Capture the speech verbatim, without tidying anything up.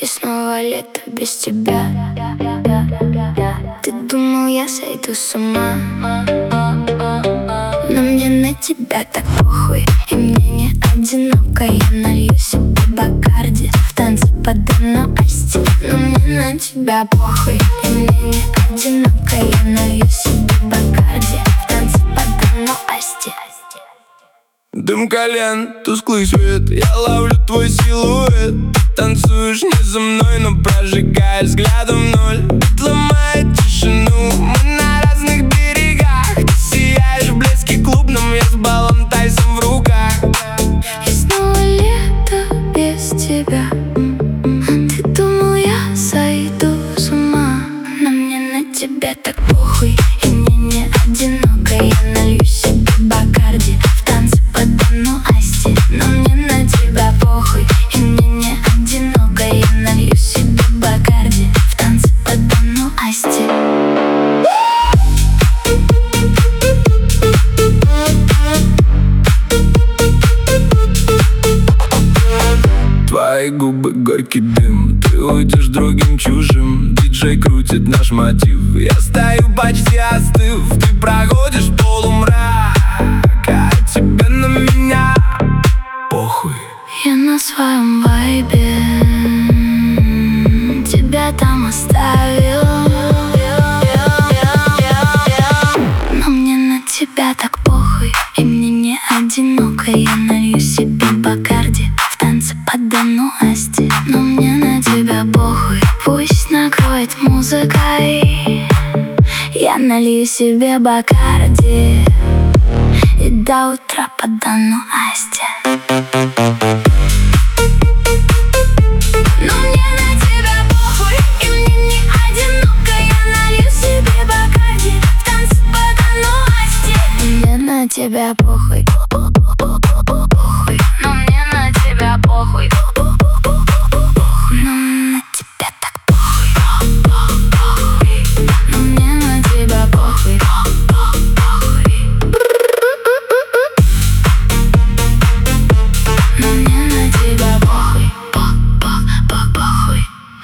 И снова лето без тебя. Ты думал, я сойду с ума, но мне на тебя так похуй. И мне не одиноко. Я налью себе Бакарди, в танце подано Асти. Но мне на тебя похуй. И мне не одиноко. Я налью себе Бакарди, в танце подано Асти. Дым колен, тусклый свет, я ловлю твой силуэт. Танцуешь не за мной, но прожигая взглядом ноль. Бит ломает тишину, мы на разных берегах. Ты сияешь в блеске клубном, я с баллом Тайсом в руках. И снова лето без тебя. Ты думал, я сойду с ума, но мне на тебя так похуй. И мне не одиноко. Я налью себе Бакарди, в танце подано Асти. Но мне на тебя похуй. И мне не одиноко. Я налью себе Бакарди, в танце подано Асти. Твои губы горький дым, ты уйдешь другим чужим. Диджей крутит наш мотив, я стою почти остыв. Ты проходишь полумрак, а тебе на меня похуй. Я на своем вайбе тебя там оставил, но мне на тебя так похуй. И мне не одиноко. Я налью себе Бакарди, в танце подано Асти. Но мне на тебя похуй. Пусть накроет музыкой. Я налью себе Бакарди, и до утра подано Асти. Но мне на тебя похуй. И мне не одиноко. Я налью себе Бакарди, в танце подано Асти. Мне на тебя похуй. Но мне на тебя похуй.